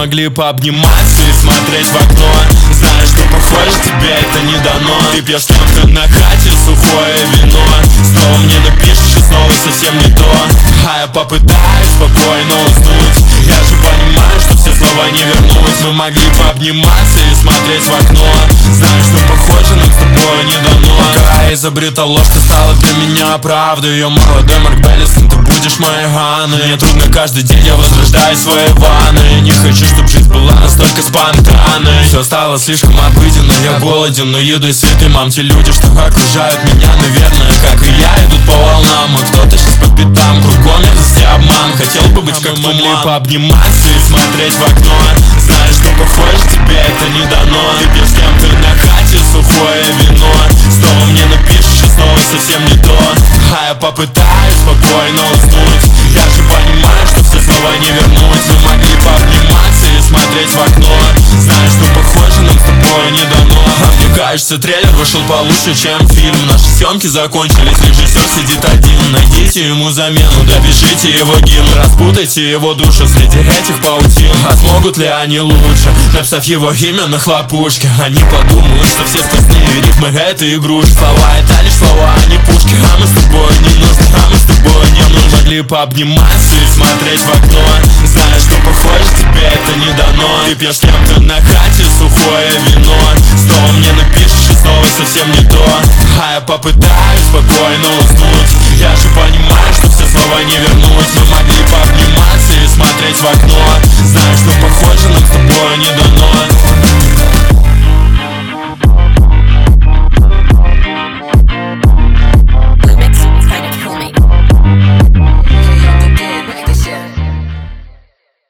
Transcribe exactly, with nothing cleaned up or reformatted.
могли пообниматься и смотреть в окно. Знаешь, что похоже, тебе это не дано. Ты пьешь там, как на хате, сухое вино. Снова мне напишешь и снова совсем не то. А я попытаюсь спокойно уснуть. Я же понимаю, что все слова не вернуть. Мы могли пообниматься и смотреть в окно. Знаешь, что похоже, нам с тобой не дано. Пока я изобрета ложь, ты стала для меня правдой. Ее молодой Марк Беллисон, ты будешь моей Ганной. Мне трудно каждый день, я возрождаю свои ванны. Не хочу, чтоб жизнь была настолько спонтанной. Все стало слишком обыденно, я голоден, но еду и свет, и мам, те люди, что окружают меня, наверное, как и я, идут по волнам. А кто-то сейчас по пятам, кругом мерзость и обман. Хотел бы быть как туман, могли пообниматься и смотреть в окно. Знаешь, что похоже, тебе это не дано. Ты пьешь с кем-то на хате, сухое вино. Снова мне напишешь и снова совсем не то. А я попытаюсь спокойно уснуть. Я же понимаю, что все слова не вернуть. Мы могли пообниматься и смотреть в окно. Знаешь, что похоже, нам с тобой не дано. А мне кажется, трейлер вышел получше, чем фильм. Наши съемки закончились, режиссер сидит один. Найдите ему замену, допишите его гимн. Распутайте его душу среди этих паутин. А смогут ли они лучше, написав его имя на хлопушке? Они подумают, что все сквозные ритмы это игрушки. Слова это лишь слова, а не пушки. А мы с тобой не нужны, а мы с тобой не нужны. Могли пообниматься и смотреть в окно. Знаешь, что похоже, тебе это не дано. Ты пьешь с кем-то на хате, сухое вино. Снова мне напишешь и снова совсем не то. А я попытаюсь спокойно уснуть. Я же понимаю, что все слова не вернуть. Мы могли пообниматься и смотреть в окно. Знаешь, что похоже, нам с тобой не дано.